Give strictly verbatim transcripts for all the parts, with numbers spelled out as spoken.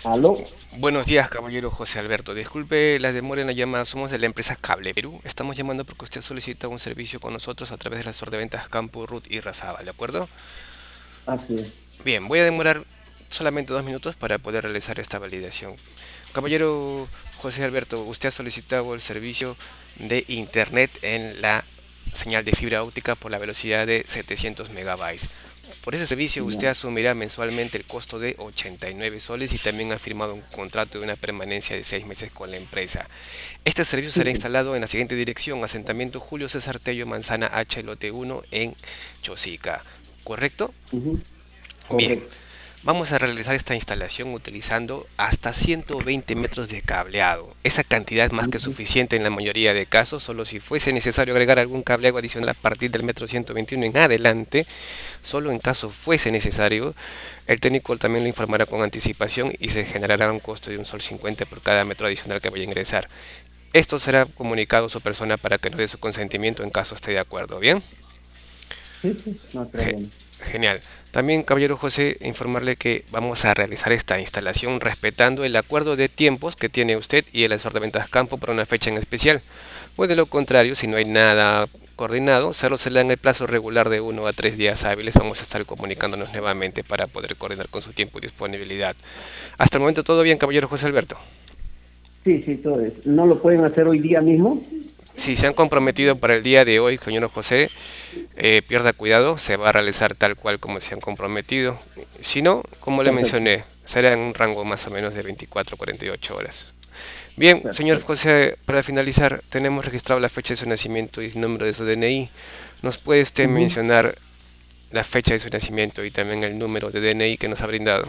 Aló, Buenos días, caballero José Alberto. Disculpe la demora en la llamada. Somos de la empresa Cable Perú. Estamos llamando porque usted solicita un servicio con nosotros a través de la store de ventas Campo, Ruth y Razaba, ¿de acuerdo? así es. Bien, voy a demorar solamente dos minutos para poder realizar esta validación. Caballero José Alberto, usted ha solicitado el servicio de internet en la señal de fibra óptica por la velocidad de setecientos megabytes. Por ese servicio usted Ya. asumirá mensualmente el costo de ochenta y nueve soles y también ha firmado un contrato de una permanencia de seis meses con la empresa. Este servicio Sí, será sí. instalado en la siguiente dirección: asentamiento Julio César Tello Manzana H, lote uno en Chosica. ¿Correcto? Ujú. Bien. Correcto. Vamos a realizar esta instalación utilizando hasta ciento veinte metros de cableado. Esa cantidad es más que Ujú. suficiente en la mayoría de casos, solo si fuese necesario agregar algún cableado adicional a partir del metro ciento veintiuno en adelante, solo en caso fuese necesario, el técnico también lo informará con anticipación y se generará un costo de un sol cincuenta por cada metro adicional que vaya a ingresar. Esto será comunicado a su persona para que nos dé su consentimiento en caso esté de acuerdo, ¿bien? Sí, sí, no hay Ge- problema. Genial. También, caballero José, informarle que vamos a realizar esta instalación respetando el acuerdo de tiempos que tiene usted y el asesor de ventas campo para una fecha en especial. Pues de lo contrario, si no hay nada coordinado, solo se le da en el plazo regular de uno a tres días hábiles. Vamos a estar comunicándonos nuevamente para poder coordinar con su tiempo y disponibilidad. Hasta el momento todo bien, caballero José Alberto. Sí, sí, todo es. ¿No lo pueden hacer hoy día mismo? Si se han comprometido para el día de hoy, señor José, eh, pierda cuidado, se va a realizar tal cual como se han comprometido. Si no, como le Perfecto, mencioné, será en un rango más o menos de veinticuatro a cuarenta y ocho horas. Bien, señor perfecto. José, para finalizar, tenemos registrado la fecha de su nacimiento y el número de su D N I. ¿Nos puede usted Ujú. mencionar la fecha de su nacimiento y también el número de D N I que nos ha brindado?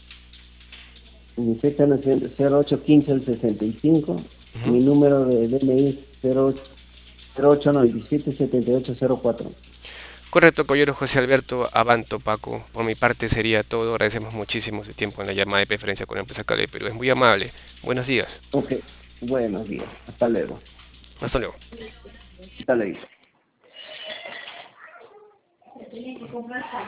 Mi fecha de nacimiento es cero ocho quince del sesenta y cinco. Ujú. Mi número de D N I es cero ocho noventa y siete setenta y ocho cero cuatro. Correcto, caballero José Alberto Abanto Paco. Por mi parte sería todo. Agradecemos muchísimo su tiempo en la llamada de preferencia con la empresa Cable Perú. Es muy amable. Buenos días. Ok, buenos días. Hasta luego. Hasta luego. Hasta luego.